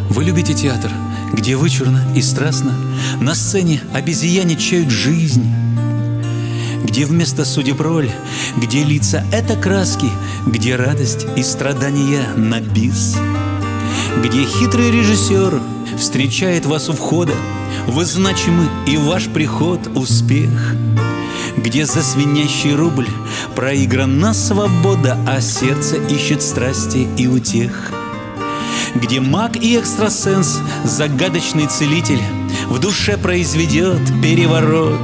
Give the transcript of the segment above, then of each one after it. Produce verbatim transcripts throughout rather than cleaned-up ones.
Вы любите театр, где вычурно и страстно на сцене обезьяничают жизнь, где вместо судеб роль, где лица — это краски, где радость и страдания на бис, где хитрый режиссер встречает вас у входа, вы значимы и ваш приход — успех, где за свинящий рубль проиграна свобода, а сердце ищет страсти и утех, где маг и экстрасенс, загадочный целитель, в душе произведет переворот,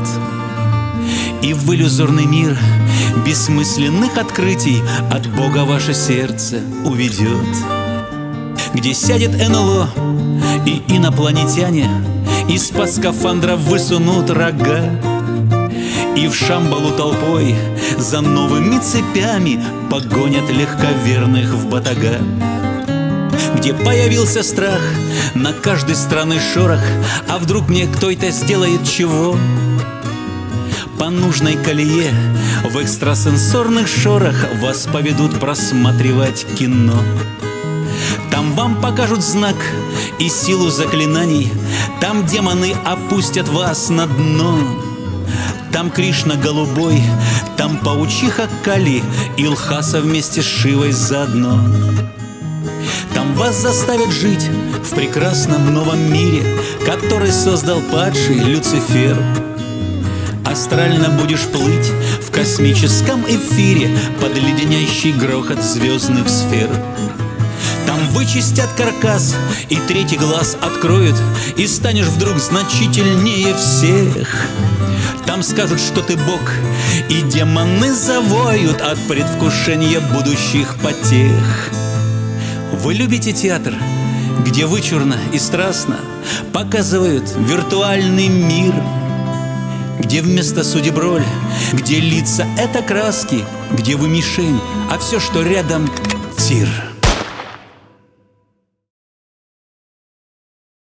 и в иллюзорный мир бессмысленных открытий от Бога ваше сердце уведет, где сядет эн эл о и инопланетяне из-под скафандра высунут рога, и в Шамбалу толпой за новыми цепями погонят легковерных в батага, где появился страх на каждой странный шорох, а вдруг мне кто-то сделает чего? По нужной колее в экстрасенсорных шорах вас поведут просматривать кино. Там вам покажут знак и силу заклинаний, там демоны опустят вас на дно. Там Кришна голубой, там паучиха Кали и Лхаса вместе с Шивой заодно. Там вас заставят жить в прекрасном новом мире, который создал падший Люцифер. Астрально будешь плыть в космическом эфире под леденящий грохот звездных сфер. Там вычистят каркас и третий глаз откроют, и станешь вдруг значительнее всех. Там скажут, что ты Бог, и демоны завоют от предвкушения будущих потех. Вы любите театр, где вычурно и страстно показывают виртуальный мир, где вместо судеб роль, где лица — это краски, где вы мишень, а все, что рядом — тир.